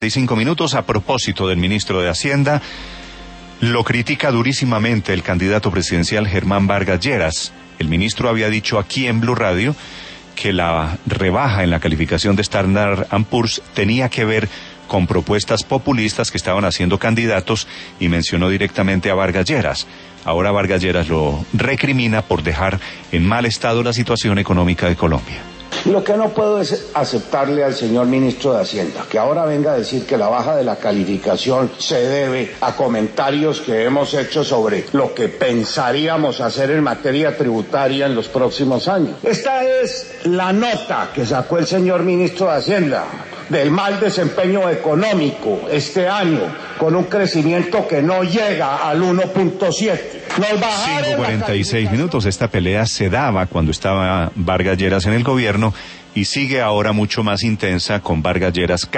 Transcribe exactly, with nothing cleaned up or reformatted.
Cinco minutos. A propósito del ministro de Hacienda, lo critica durísimamente el candidato presidencial Germán Vargas Lleras. El ministro había dicho aquí en Blue Radio que la rebaja en la calificación de Standard and Poor's tenía que ver con propuestas populistas que estaban haciendo candidatos y mencionó directamente a Vargas Lleras. Ahora Vargas Lleras lo recrimina por dejar en mal estado la situación económica de Colombia. Lo que no puedo es aceptarle al señor ministro de Hacienda que ahora venga a decir que la baja de la calificación se debe a comentarios que hemos hecho sobre lo que pensaríamos hacer en materia tributaria en los próximos años. Esta es la nota que sacó el señor ministro de Hacienda del mal desempeño económico este año, con un crecimiento que no llega al uno punto siete. cinco cuarenta y seis minutos. Esta pelea se daba cuando estaba Vargas Lleras en el gobierno y sigue ahora mucho más intensa con Vargas Lleras